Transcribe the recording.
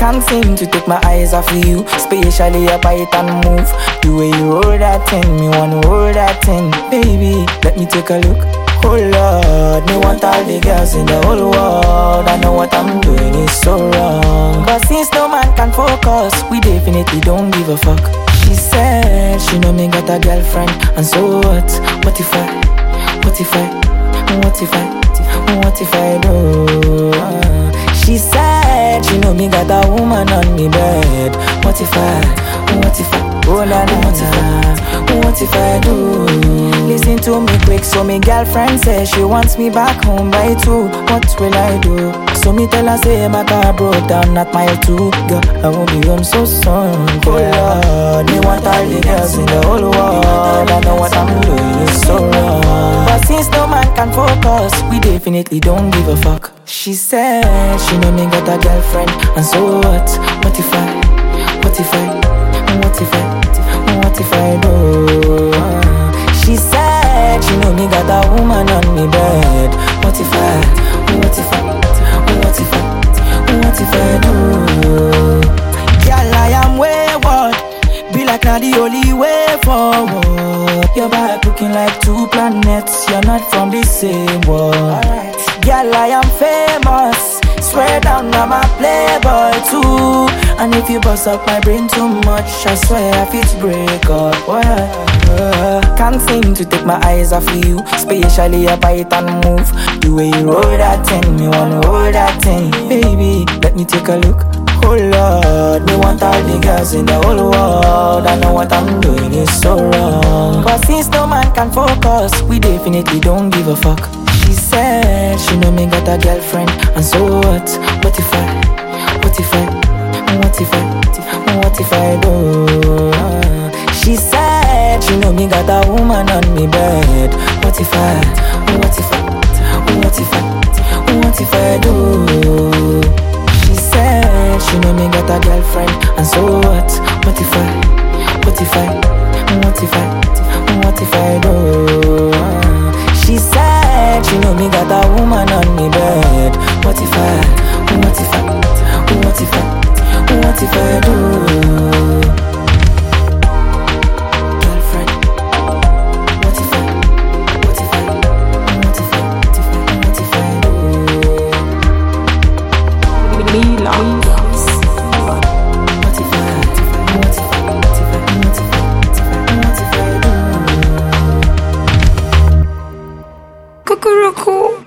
Can't seem to take my eyes off of you, especially your bite and move. The way you roll that thing, me wanna roll that thing. Baby, let me take a look. Oh Lord, me want all the girls in the whole world. I know what I'm doing is so wrong, but since no man can focus, we definitely don't give a fuck. She said she know me got a girlfriend, and so what? What if I do? She said she know me got a woman on me bed. What if I, oh la la la, what if I do? Listen to me quick, so me girlfriend says she wants me back home by 2. What will I do? So me tell her say my car broke down at mile 2. Girl, I won't be home so soon. Oh Lord, me want all the girls in the whole world. I know what I'm doing is so wrong, but since no man can focus, we definitely don't give a fuck. She said she know me got a girlfriend, and so what? What if I do? She said she know me got a woman on me bed. What if I do? Girl, I am wayward, be like not the only way forward. Your back looking like 2 planets, you're not from the same world. Girl, I am famous, swear down I'm a playboy too. And if you bust up my brain too much, I swear I fit break up. Can't seem to take my eyes off of you, especially your bite and move. The way you roll that thing, me wanna roll that thing. Baby, let me take a look. Oh Lord, me want all the girls in the whole world. I know what I'm doing is so wrong, but since no man can focus, we definitely don't give a fuck. She said she know me got a girlfriend, and so what? What if I do? She said she know me got a woman on me bed. What if I do? She said she know me got a girlfriend, and so what? What if I do? She said she know me got a woman on me bed. What if I do? Cuckoo.